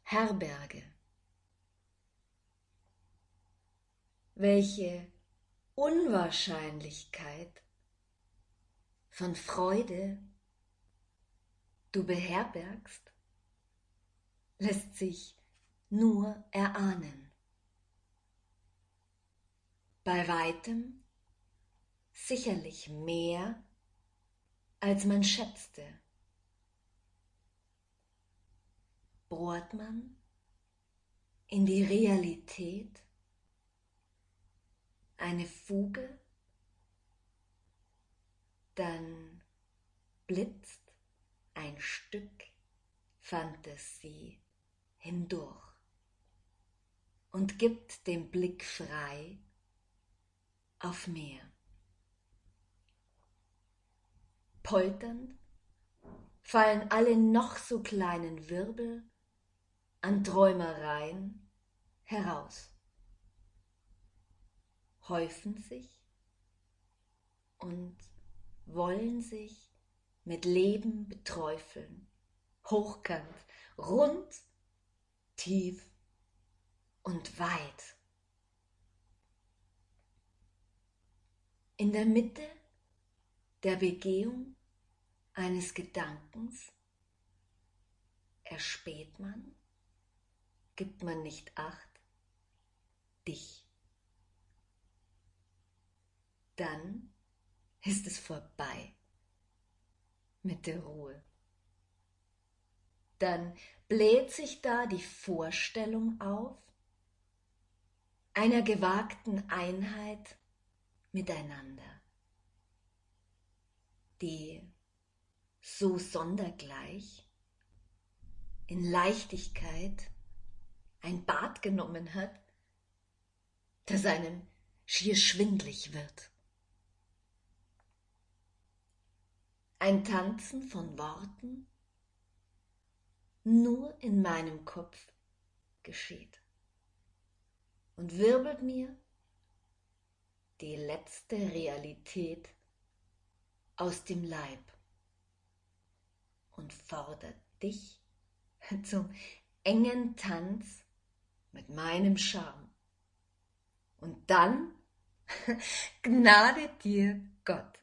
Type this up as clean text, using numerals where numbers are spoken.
Herberge. Welche Unwahrscheinlichkeit von Freude du beherbergst, lässt sich nur erahnen. Bei weitem sicherlich mehr, als man schätzte. Bohrt man in die Realität eine Fuge, dann blitzt ein Stück Fantasie hindurch und gibt den Blick frei auf mehr. Polternd fallen alle noch so kleinen Wirbel an Träumereien heraus, häufen sich und wollen sich mit Leben beträufeln, hochkant, rund, tief und weit. In der Mitte der Begehung eines Gedankens erspäht man, gibt man nicht Acht, dich. Dann ist es vorbei mit der Ruhe. Dann bläht sich da die Vorstellung auf einer gewagten Einheit miteinander, die so sondergleich in Leichtigkeit ein Bad genommen hat, dass einem schier schwindlig wird. Ein Tanzen von Worten nur in meinem Kopf geschieht und wirbelt mir die letzte Realität aus dem Leib und fordert dich zum engen Tanz mit meinem Charme. Und dann Gnade dir Gott.